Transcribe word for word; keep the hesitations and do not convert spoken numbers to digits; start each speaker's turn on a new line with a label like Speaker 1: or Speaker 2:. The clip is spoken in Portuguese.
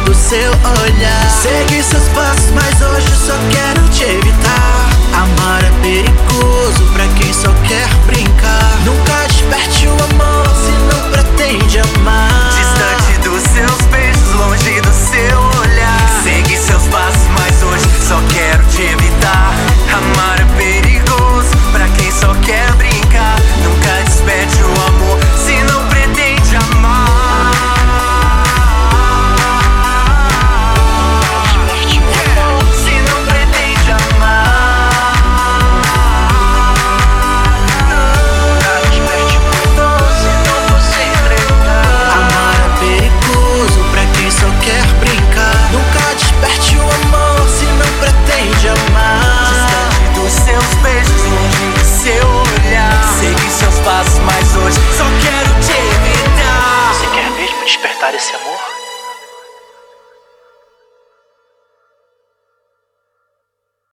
Speaker 1: do seu olhar. Segui seus passos, mas hoje eu só quero te evitar. Amar é perigoso pra quem só quer brincar. Nunca desperte o amor se não pretende amar.
Speaker 2: Distante dos seus beijos, longe do seu olhar. Segui seus passos, mas hoje só quero te evitar. Amar é perigoso pra quem só quer brincar. Nunca desperte o amor se não pretende amar. Se não pretende amar. Nunca desperte o amor se não você entregar.
Speaker 1: Amar é perigoso pra quem só quer brincar. Nunca desperte o amor se não pretende amar.
Speaker 2: Distante dos seus beijos, longe do seu olhar. Segui seus passos, mas hoje só quero te evitar.
Speaker 1: Você quer mesmo despertar esse amor?